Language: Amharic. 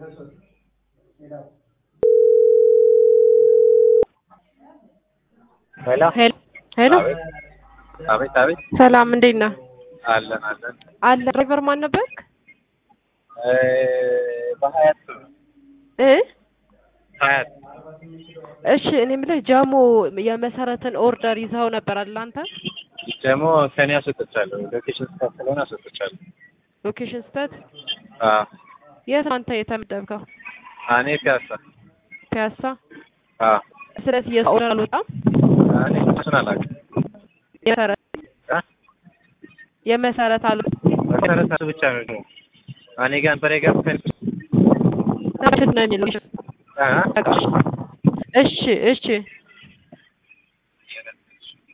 ሄሎ ሄሎ አቤት ሰላም እንዴት ነህ? አለን አለ ድራይቨር ማን ነበርክ? በሀያት ሀያት እሺ እኔ የምልህ ጀሞ የመሰረትን ኦርደር ይዘው ነበር አይደል አንተ? ጀሞ ከኔ አስወጥቻለሁ። ሎኬሽን ስታፍ ስለሆነ አስወጥቻለሁ። ሎኬሽን ስተት አዎ የት አንተ የተመደብከው? እኔ ፒያሳ አዎ ስለዚህ የኦርደር አልወጣም? እኔ እሱን አላውቅም። የመሰረት አሉ መሰረት እሱ ብቻ ነው እኔ ጋር ነበር የገባኝ። ታችት ነው የሚለው እሺ